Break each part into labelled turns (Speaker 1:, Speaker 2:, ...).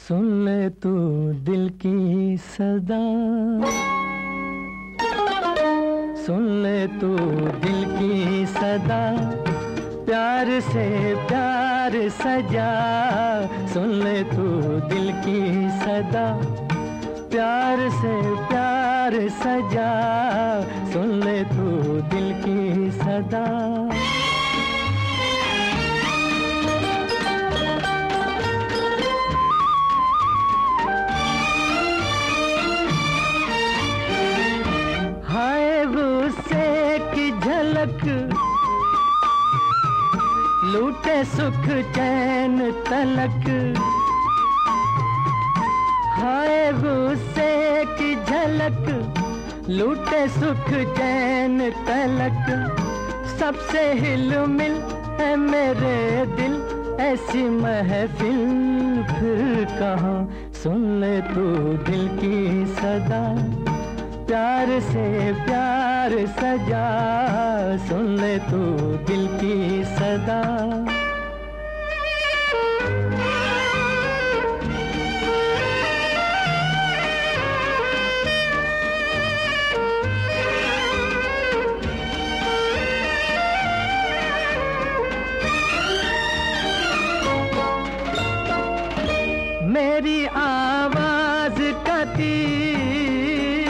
Speaker 1: सुन ले तू दिल की सदा, सुन ले तू दिल की सदा, प्यार से प्यार सजा। सुन ले तू दिल की सदा, प्यार से प्यार सजा। सुन ले तू दिल की सदा। हाय गुस्से की झलक, लूटे सुख चैन तलक। हाय गुस्से की झलक, लूटे सुख चैन तलक। सबसे हिल मिल है मेरे दिल, ऐसी महफिल फिर कहाँ। सुन ले तू दिल की सदा, प्यार से प्यार सजा। सुन ले तू दिल की सदा। मेरी आवाज का तीर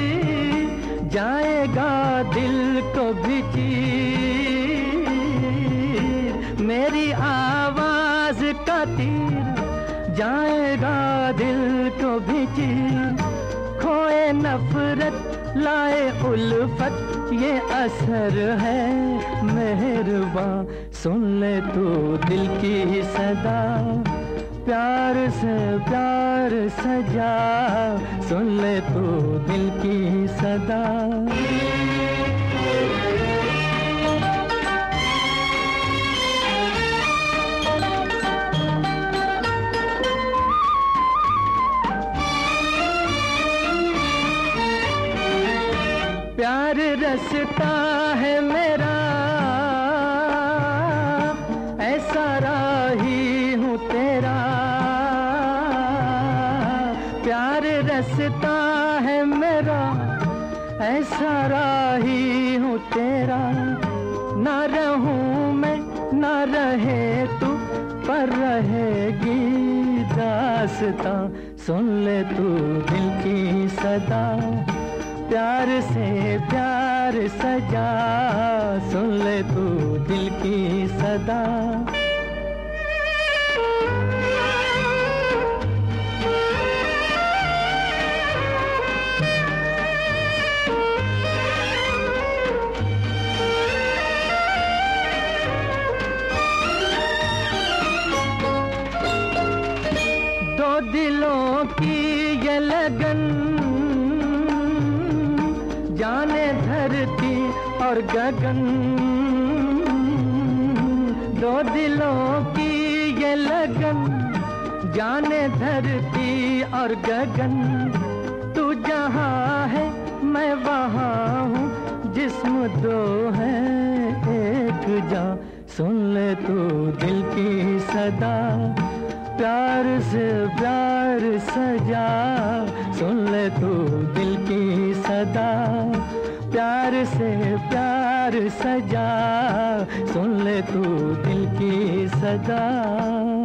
Speaker 1: जाएगा दिल को भी चीर। मेरी आवाज का तीर जाएगा दिल को भी चीर। खोए नफरत लाए उल्फत, ये असर है मेहरबान। सुन ले तू दिल की सदा, प्यार से प्यार सजा। सुन ले तू दिल की सदा। प्यार रसता है मेरा, ऐसा राही हूँ तेरा। प्यार रसता है मेरा, ऐसा राही हूँ तेरा। ना रहूँ मैं ना रहे तू, पर रहेगी दास्तां। सुन ले तू दिल की सदा, प्यार से प्यार सजा। सुन ले तू दिल की सदा। दो दिलों की ये लगन, जाने धरती और गगन। दो दिलों की ये लगन, जाने धरती और गगन। तू जहाँ है मैं वहाँ हूँ, जिस्म दो है एक जान। सुन ले तू दिल की सदा, प्यार से प्यार सजा। सुन ले तू दिल की सदा, प्यार से प्यार सजा। सुन ले तू दिल की सदा।